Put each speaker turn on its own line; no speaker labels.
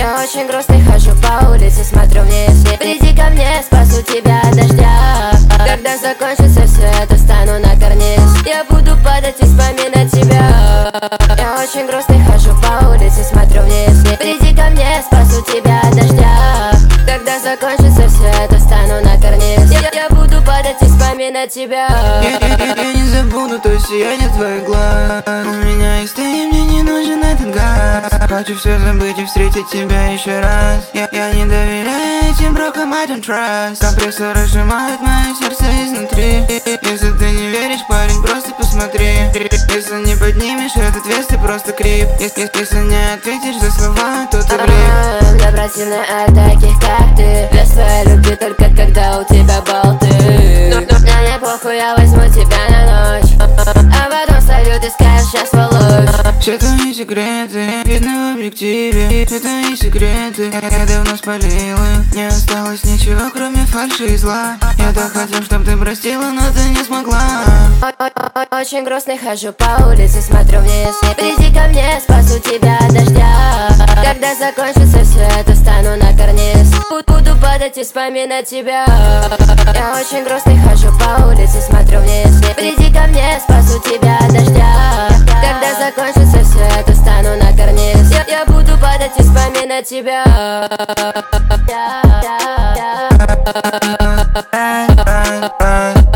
Я очень грустный, хожу по улице, смотрю вниз. Приди ко мне, спасу тебя от дождя. Когда закончится все это, стану на карниз. Я буду падать и вспоминать тебя. Я очень грустный, хожу по улице, смотрю вниз. Приди ко мне, спасу тебя от дождя. Когда закончится все это, стану на карниз. Я буду падать и вспоминать тебя.
Я не забуду то сияние твоих глаз. У меня есть ты, и мне не нужен этот газ. Хочу все забыть и встретить тебя еще раз. Я не доверяю этим брокам, I don't trust. Компрессоры сжимают мое сердце изнутри. Если ты не веришь, парень, просто посмотри. Если не поднимешь этот вес, ты просто крип. Если не ответишь за слова, то ты влип.
Для противной от таких, как ты. Без твоей любви только когда у тебя болты. Мне не похуй, я возьму тебя на ночь. А потом встаю, ты скажешь, я сволочь.
Все твои секреты видно в объективе. Все твои секреты я давно спалил их. Не осталось ничего, кроме фальши и зла. Я так хотел, чтоб ты простила, но ты не смогла.
Очень грустный, хожу по улице, смотрю вниз. Приди ко мне, спасу тебя от дождя. Когда закончится все это, стану на карниз. Буду падать и вспоминать тебя. Я очень грустный, хожу по улице, смотрю вниз. Приди ко мне, спасу тебя от дождя. Когда закончится все это, стану на карниз. Я буду падать и вспоминать тебя.
Bye.